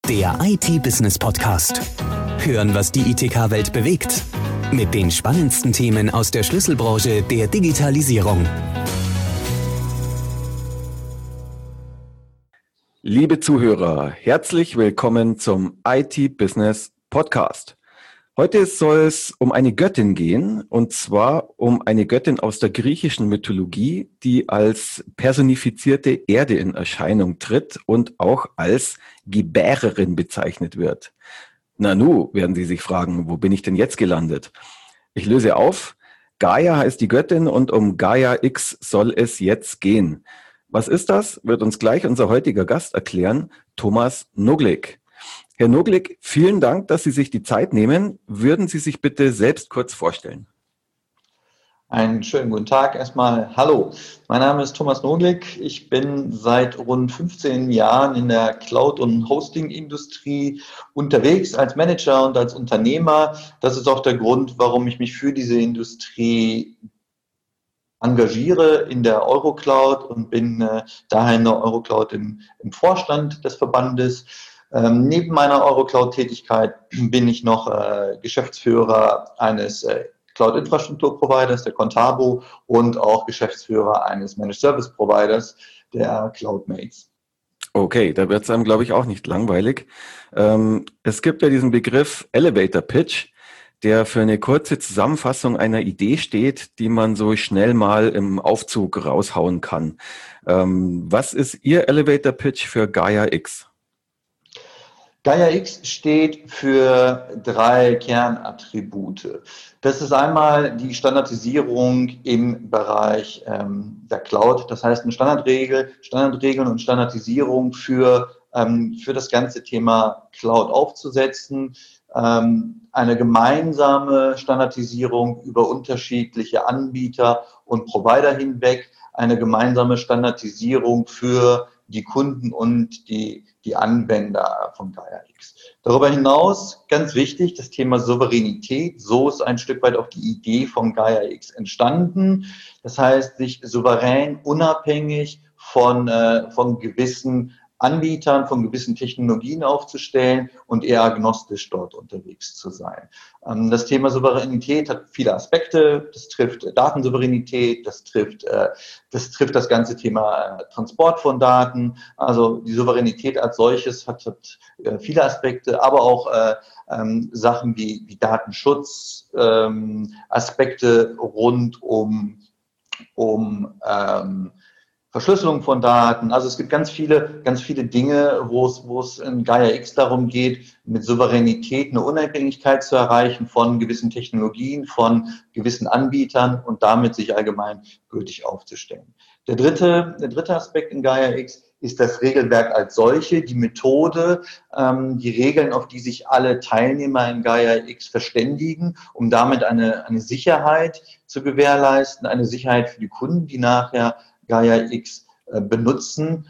Der IT-Business-Podcast. Hören, was die ITK-Welt bewegt. Mit den spannendsten Themen aus der Schlüsselbranche der Digitalisierung. Liebe Zuhörer, herzlich willkommen zum IT-Business-Podcast. Heute soll es um eine Göttin gehen, und zwar um eine Göttin aus der griechischen Mythologie, die als personifizierte Erde in Erscheinung tritt und auch als Gebärerin bezeichnet wird. Nanu, werden Sie sich fragen, wo bin ich denn jetzt gelandet? Ich löse auf. Gaia heißt die Göttin und um Gaia X soll es jetzt gehen. Was ist das, wird uns gleich unser heutiger Gast erklären, Thomas Noglik. Herr Noglik, vielen Dank, dass Sie sich die Zeit nehmen. Würden Sie sich bitte selbst kurz vorstellen? Einen schönen guten Tag erstmal. Hallo, mein Name ist Thomas Noglik. Ich bin seit rund 15 Jahren in der Cloud- und Hosting-Industrie unterwegs als Manager und als Unternehmer. Das ist auch der Grund, warum ich mich für diese Industrie engagiere in der Eurocloud und bin daher in der Eurocloud im Vorstand des Verbandes. Neben meiner Eurocloud-Tätigkeit bin ich noch Geschäftsführer eines Cloud-Infrastruktur-Providers, der Contabo, und auch Geschäftsführer eines Managed-Service-Providers, der Cloudmates. Okay, da wird es einem, glaube ich, auch nicht langweilig. Es gibt ja diesen Begriff Elevator Pitch, der für eine kurze Zusammenfassung einer Idee steht, die man so schnell mal im Aufzug raushauen kann. Was ist Ihr Elevator Pitch für Gaia X? Gaia X steht für 3 Kernattribute. Das ist einmal die Standardisierung im Bereich der Cloud. Das heißt, eine Standardregeln und Standardisierung für das ganze Thema Cloud aufzusetzen. Eine gemeinsame Standardisierung über unterschiedliche Anbieter und Provider hinweg. Eine gemeinsame Standardisierung für die Kunden und die Anwender von Gaia X. Darüber hinaus, ganz wichtig, das Thema Souveränität. So ist ein Stück weit auch die Idee von Gaia X entstanden. Das heißt, sich souverän, unabhängig von gewissen Anbietern, von gewissen Technologien aufzustellen und eher agnostisch dort unterwegs zu sein. Das Thema Souveränität hat viele Aspekte. Das trifft Datensouveränität, das trifft das ganze Thema Transport von Daten. Also die Souveränität als solches hat viele Aspekte, aber auch Sachen wie Datenschutz, Aspekte rund um Verschlüsselung von Daten. Also es gibt ganz viele Dinge, wo es in Gaia X darum geht, mit Souveränität eine Unabhängigkeit zu erreichen von gewissen Technologien, von gewissen Anbietern und damit sich allgemein gültig aufzustellen. Der dritte Aspekt in Gaia X ist das Regelwerk als solche, die Methode, die Regeln, auf die sich alle Teilnehmer in Gaia X verständigen, um damit eine Sicherheit zu gewährleisten, eine Sicherheit für die Kunden, die nachher Gaia X benutzen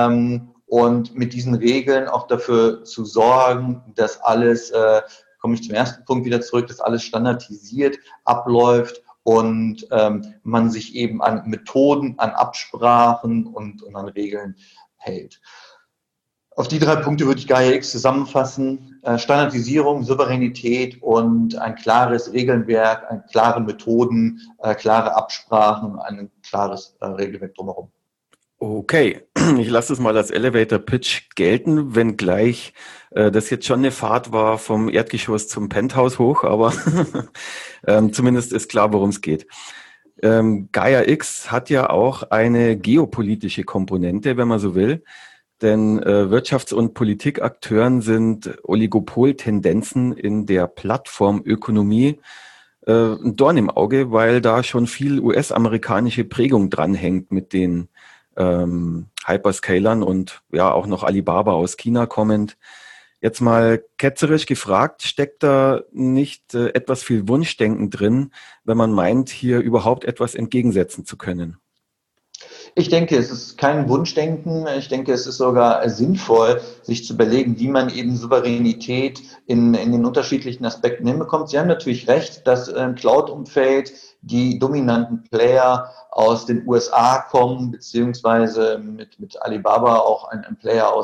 und mit diesen Regeln auch dafür zu sorgen, dass alles, komme ich zum ersten Punkt wieder zurück, dass alles standardisiert abläuft und man sich eben an Methoden, an Absprachen und an Regeln hält. Auf die 3 Punkte würde ich Gaia X zusammenfassen. Standardisierung, Souveränität und ein klares Regelwerk, klare Methoden, klare Absprachen, ein klares Regelwerk drumherum. Okay, ich lasse es mal als Elevator Pitch gelten, wenngleich das jetzt schon eine Fahrt war vom Erdgeschoss zum Penthouse hoch, aber zumindest ist klar, worum es geht. Gaia X hat ja auch eine geopolitische Komponente, wenn man so will. Denn Wirtschafts- und Politikakteuren sind Oligopoltendenzen in der Plattformökonomie ein Dorn im Auge, weil da schon viel US-amerikanische Prägung dranhängt mit den Hyperscalern und ja auch noch Alibaba aus China kommend. Jetzt mal ketzerisch gefragt, steckt da nicht etwas viel Wunschdenken drin, wenn man meint, hier überhaupt etwas entgegensetzen zu können? Ich denke, es ist kein Wunschdenken. Ich denke, es ist sogar sinnvoll, sich zu überlegen, wie man eben Souveränität in den unterschiedlichen Aspekten hinbekommt. Sie haben natürlich recht, dass im Cloud-Umfeld die dominanten Player aus den USA kommen, beziehungsweise mit Alibaba auch ein Player aus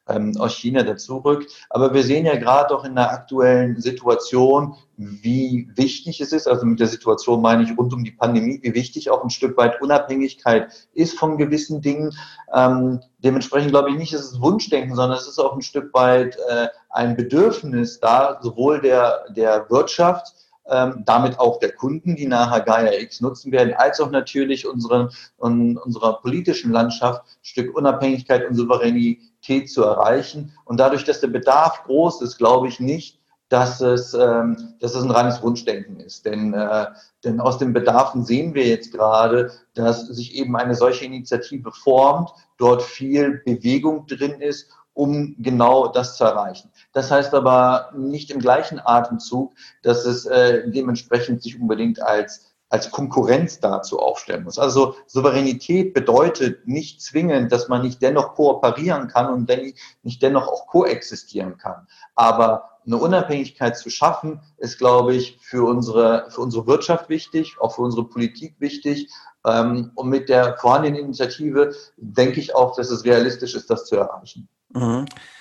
aus China dazu rückt. Aber wir sehen ja gerade auch in der aktuellen Situation, wie wichtig es ist, also mit der Situation meine ich rund um die Pandemie, wie wichtig auch ein Stück weit Unabhängigkeit ist von gewissen Dingen. Dementsprechend glaube ich nicht, es ist Wunschdenken, sondern es ist auch ein Stück weit ein Bedürfnis da, sowohl der Wirtschaft, damit auch der Kunden, die nachher Gaia-X nutzen werden, als auch natürlich unserer politischen Landschaft ein Stück Unabhängigkeit und Souveränität zu erreichen. Und dadurch, dass der Bedarf groß ist, glaube ich nicht, dass es ein reines Wunschdenken ist. Denn aus den Bedarfen sehen wir jetzt gerade, dass sich eben eine solche Initiative formt, dort viel Bewegung drin ist, um genau das zu erreichen. Das heißt aber nicht im gleichen Atemzug, dass es dementsprechend sich unbedingt als Konkurrenz dazu aufstellen muss. Also Souveränität bedeutet nicht zwingend, dass man nicht dennoch kooperieren kann und nicht dennoch auch koexistieren kann. Aber eine Unabhängigkeit zu schaffen, ist, glaube ich, für unsere Wirtschaft wichtig, auch für unsere Politik wichtig. Und mit der vorhandenen Initiative denke ich auch, dass es realistisch ist, das zu erreichen. Mhm.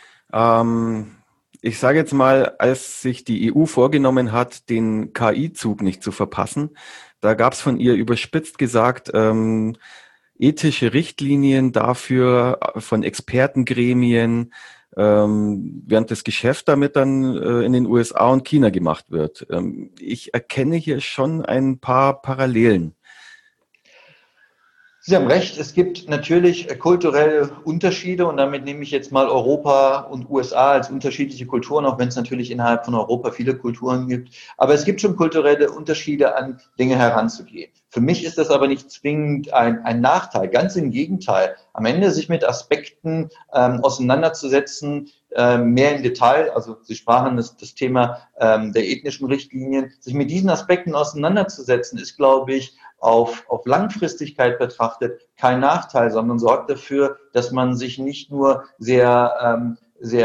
Ich sage jetzt mal, als sich die EU vorgenommen hat, den KI-Zug nicht zu verpassen, da gab es von ihr überspitzt gesagt ethische Richtlinien dafür von Expertengremien, während das Geschäft damit dann in den USA und China gemacht wird. Ich erkenne hier schon ein paar Parallelen. Sie haben recht, es gibt natürlich kulturelle Unterschiede und damit nehme ich jetzt mal Europa und USA als unterschiedliche Kulturen, auch wenn es natürlich innerhalb von Europa viele Kulturen gibt. Aber es gibt schon kulturelle Unterschiede, an Dinge heranzugehen. Für mich ist das aber nicht zwingend ein Nachteil, ganz im Gegenteil. Am Ende sich mit Aspekten auseinanderzusetzen, mehr im Detail, also Sie sprachen das Thema der ethnischen Richtlinien, sich mit diesen Aspekten auseinanderzusetzen, ist, glaube ich, auf Langfristigkeit betrachtet kein Nachteil, sondern sorgt dafür, dass man sich nicht nur sehr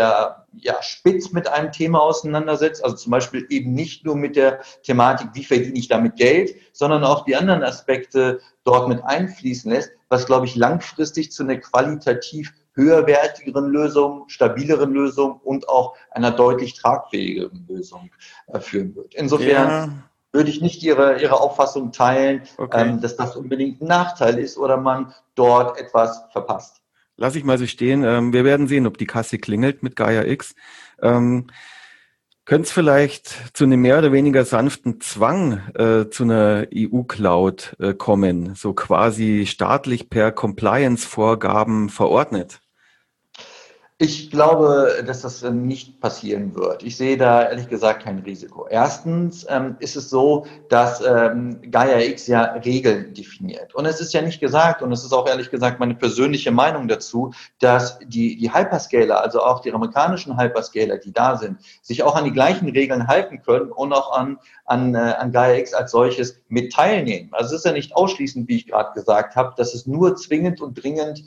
spitz mit einem Thema auseinandersetzt, also zum Beispiel eben nicht nur mit der Thematik, wie verdiene ich damit Geld, sondern auch die anderen Aspekte dort mit einfließen lässt, was, glaube ich, langfristig zu einer qualitativ höherwertigeren Lösung, stabileren Lösung und auch einer deutlich tragfähigeren Lösung führen wird. Insofern würde ich nicht Ihre Auffassung teilen, Okay. dass das unbedingt ein Nachteil ist oder man dort etwas verpasst. Lass ich mal so stehen. Wir werden sehen, ob die Kasse klingelt mit Gaia-X. Könnte es vielleicht zu einem mehr oder weniger sanften Zwang zu einer EU-Cloud kommen, so quasi staatlich per Compliance-Vorgaben verordnet? Ich glaube, dass das nicht passieren wird. Ich sehe da ehrlich gesagt kein Risiko. Erstens ist es so, dass Gaia-X ja Regeln definiert. Und es ist ja nicht gesagt, und es ist auch ehrlich gesagt meine persönliche Meinung dazu, dass die Hyperscaler, also auch die amerikanischen Hyperscaler, die da sind, sich auch an die gleichen Regeln halten können und auch an Gaia-X als solches mit teilnehmen. Also es ist ja nicht ausschließend, wie ich gerade gesagt habe, dass es nur zwingend und dringend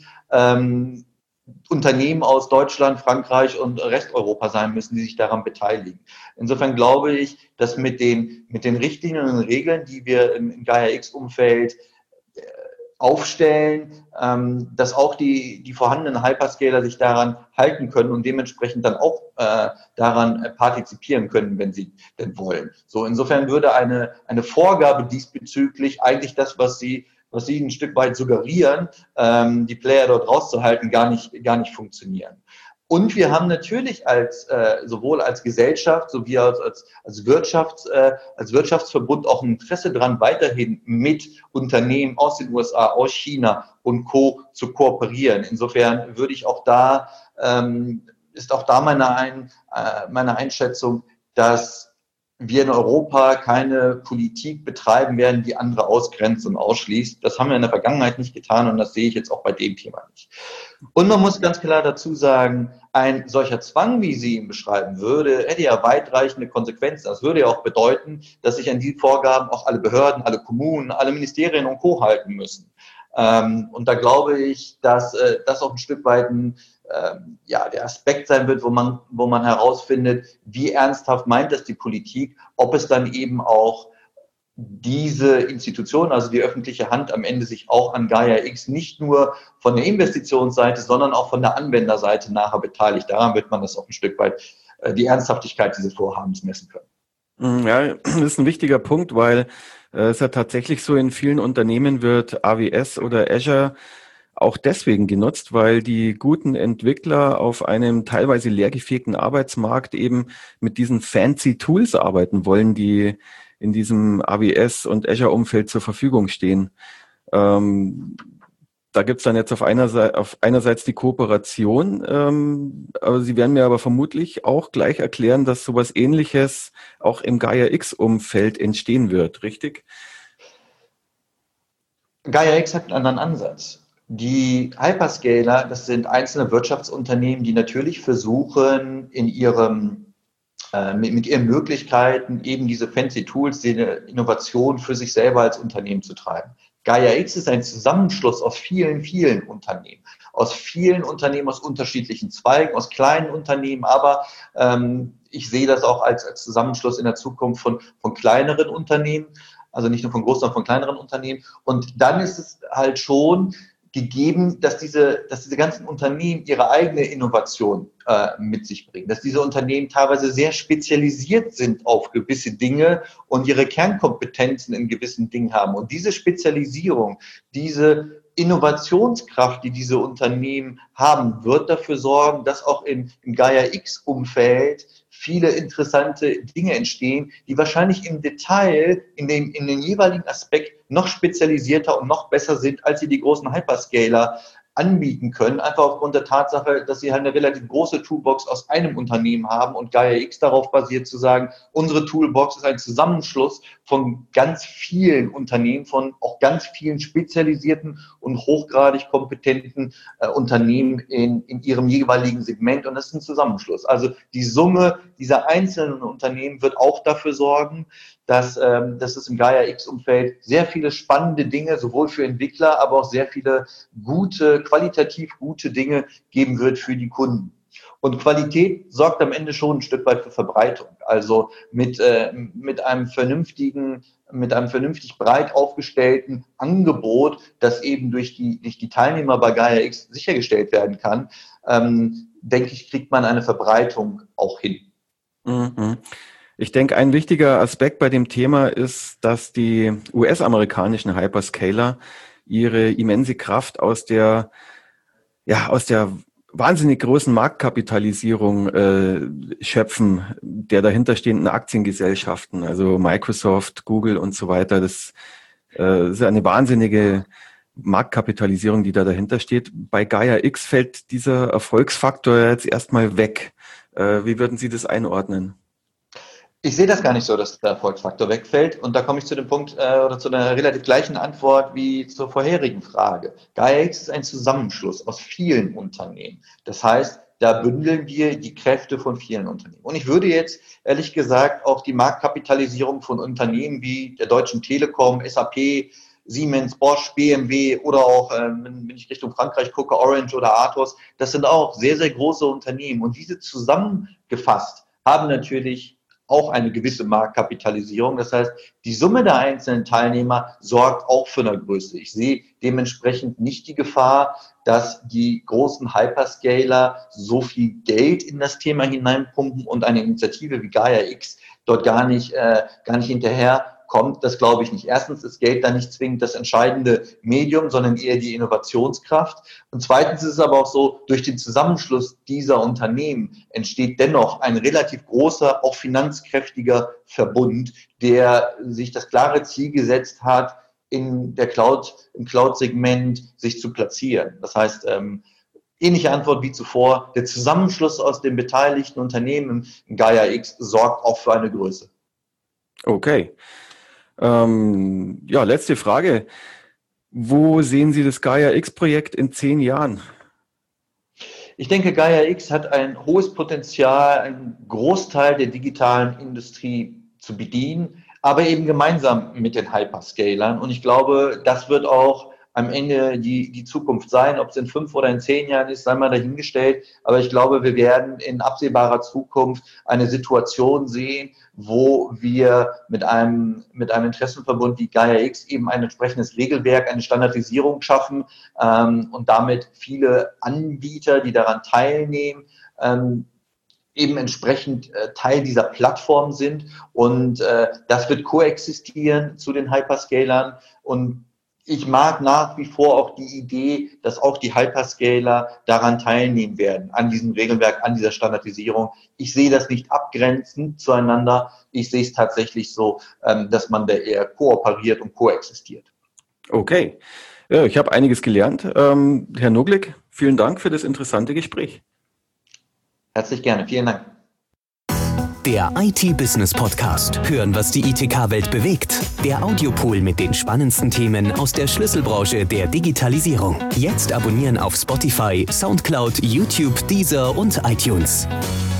Unternehmen aus Deutschland, Frankreich und Resteuropa sein müssen, die sich daran beteiligen. Insofern glaube ich, dass mit den Richtlinien und Regeln, die wir im Gaia-X-Umfeld aufstellen, dass auch die vorhandenen Hyperscaler sich daran halten können und dementsprechend dann auch daran partizipieren können, wenn sie denn wollen. So, insofern würde eine Vorgabe diesbezüglich eigentlich das, was Sie ein Stück weit suggerieren, die Player dort rauszuhalten, gar nicht funktionieren. Und wir haben natürlich sowohl als Gesellschaft sowie als Wirtschaftsverbund auch ein Interesse daran, weiterhin mit Unternehmen aus den USA, aus China und Co. zu kooperieren. Insofern würde ich ist auch da meine Einschätzung, dass wir in Europa keine Politik betreiben werden, die andere ausgrenzt und ausschließt. Das haben wir in der Vergangenheit nicht getan und das sehe ich jetzt auch bei dem Thema nicht. Und man muss ganz klar dazu sagen, ein solcher Zwang, wie Sie ihn beschreiben würde, hätte ja weitreichende Konsequenzen. Das würde ja auch bedeuten, dass sich an die Vorgaben auch alle Behörden, alle Kommunen, alle Ministerien und Co. halten müssen. Und da glaube ich, dass das auch ein Stück weit der Aspekt sein wird, wo man herausfindet, wie ernsthaft meint das die Politik, ob es dann eben auch diese Institution, also die öffentliche Hand, am Ende sich auch an Gaia-X nicht nur von der Investitionsseite, sondern auch von der Anwenderseite nachher beteiligt. Daran wird man das auch ein Stück weit die Ernsthaftigkeit dieses Vorhabens messen können. Ja, das ist ein wichtiger Punkt, weil es ja tatsächlich so, in vielen Unternehmen wird AWS oder Azure auch deswegen genutzt, weil die guten Entwickler auf einem teilweise leergefegten Arbeitsmarkt eben mit diesen fancy Tools arbeiten wollen, die in diesem AWS und Azure-Umfeld zur Verfügung stehen. Da gibt's dann jetzt auf einerseits die Kooperation, aber Sie werden mir aber vermutlich auch gleich erklären, dass sowas Ähnliches auch im Gaia-X-Umfeld entstehen wird, richtig? Gaia-X hat einen anderen Ansatz. Die Hyperscaler, das sind einzelne Wirtschaftsunternehmen, die natürlich versuchen, mit ihren Möglichkeiten eben diese fancy Tools, die Innovation für sich selber als Unternehmen zu treiben. Gaia-X ist ein Zusammenschluss aus vielen, vielen Unternehmen. Aus vielen Unternehmen, aus unterschiedlichen Zweigen, aus kleinen Unternehmen, aber ich sehe das auch als Zusammenschluss in der Zukunft von kleineren Unternehmen, also nicht nur von großen, sondern von kleineren Unternehmen. Und dann ist es halt schon gegeben, dass diese ganzen Unternehmen ihre eigene Innovation mit sich bringen, dass diese Unternehmen teilweise sehr spezialisiert sind auf gewisse Dinge und ihre Kernkompetenzen in gewissen Dingen haben. Und diese Spezialisierung, diese Innovationskraft, die diese Unternehmen haben, wird dafür sorgen, dass auch im Gaia-X-Umfeld viele interessante Dinge entstehen, die wahrscheinlich im Detail, in den jeweiligen Aspekt noch spezialisierter und noch besser sind, als sie die großen Hyperscaler anbieten können, einfach aufgrund der Tatsache, dass sie halt eine relativ große Toolbox aus einem Unternehmen haben und Gaia-X darauf basiert zu sagen, unsere Toolbox ist ein Zusammenschluss von ganz vielen Unternehmen, von auch ganz vielen spezialisierten und hochgradig kompetenten Unternehmen in ihrem jeweiligen Segment, und das ist ein Zusammenschluss. Also die Summe dieser einzelnen Unternehmen wird auch dafür sorgen, dass es im Gaia-X-Umfeld sehr viele spannende Dinge, sowohl für Entwickler, aber auch sehr viele qualitativ gute Dinge geben wird für die Kunden. Und Qualität sorgt am Ende schon ein Stück weit für Verbreitung. Also mit einem vernünftig breit aufgestellten Angebot, das eben durch die Teilnehmer bei Gaia-X sichergestellt werden kann, denke ich, kriegt man eine Verbreitung auch hin. Mhm. Ich denke, ein wichtiger Aspekt bei dem Thema ist, dass die US-amerikanischen Hyperscaler ihre immense Kraft aus der wahnsinnig großen Marktkapitalisierung schöpfen, der dahinterstehenden Aktiengesellschaften, also Microsoft, Google und so weiter. Das ist eine wahnsinnige Marktkapitalisierung, die dahinter steht. Bei Gaia-X fällt dieser Erfolgsfaktor jetzt erstmal weg. Wie würden Sie das einordnen? Ich sehe das gar nicht so, dass der Erfolgsfaktor wegfällt. Und da komme ich zu dem Punkt oder zu einer relativ gleichen Antwort wie zur vorherigen Frage. Gaia-X ist ein Zusammenschluss aus vielen Unternehmen. Das heißt, da bündeln wir die Kräfte von vielen Unternehmen. Und ich würde jetzt ehrlich gesagt auch die Marktkapitalisierung von Unternehmen wie der Deutschen Telekom, SAP, Siemens, Bosch, BMW oder auch, wenn ich Richtung Frankreich gucke, Orange oder Atos, das sind auch sehr, sehr große Unternehmen. Und diese zusammengefasst haben natürlich auch eine gewisse Marktkapitalisierung. Das heißt, die Summe der einzelnen Teilnehmer sorgt auch für eine Größe. Ich sehe dementsprechend nicht die Gefahr, dass die großen Hyperscaler so viel Geld in das Thema hineinpumpen und eine Initiative wie Gaia-X dort gar nicht hinterher kommt. Das glaube ich nicht. Erstens ist Geld da nicht zwingend das entscheidende Medium, sondern eher die Innovationskraft. Und zweitens ist es aber auch so, durch den Zusammenschluss dieser Unternehmen entsteht dennoch ein relativ großer, auch finanzkräftiger Verbund, der sich das klare Ziel gesetzt hat, im Cloud-Segment sich zu platzieren. Das heißt, ähnliche Antwort wie zuvor, der Zusammenschluss aus den beteiligten Unternehmen in Gaia-X sorgt auch für eine Größe. Okay. Letzte Frage. Wo sehen Sie das Gaia-X-Projekt in 10 Jahren? Ich denke, Gaia-X hat ein hohes Potenzial, einen Großteil der digitalen Industrie zu bedienen, aber eben gemeinsam mit den Hyperscalern. Und ich glaube, das wird auch am Ende die Zukunft sein. Ob es in 5 oder in 10 Jahren ist, sei mal dahingestellt. Aber ich glaube, wir werden in absehbarer Zukunft eine Situation sehen, wo wir mit einem Interessenverbund wie Gaia-X eben ein entsprechendes Regelwerk, eine Standardisierung schaffen und damit viele Anbieter, die daran teilnehmen, eben entsprechend Teil dieser Plattform sind. Und das wird koexistieren zu den Hyperscalern. Und ich mag nach wie vor auch die Idee, dass auch die Hyperscaler daran teilnehmen werden, an diesem Regelwerk, an dieser Standardisierung. Ich sehe das nicht abgrenzend zueinander. Ich sehe es tatsächlich so, dass man da eher kooperiert und koexistiert. Okay. Ja, ich habe einiges gelernt. Herr Noglik, vielen Dank für das interessante Gespräch. Herzlich gerne. Vielen Dank. Der IT-Business-Podcast. Hören, was die ITK-Welt bewegt. Der Audiopool mit den spannendsten Themen aus der Schlüsselbranche der Digitalisierung. Jetzt abonnieren auf Spotify, Soundcloud, YouTube, Deezer und iTunes.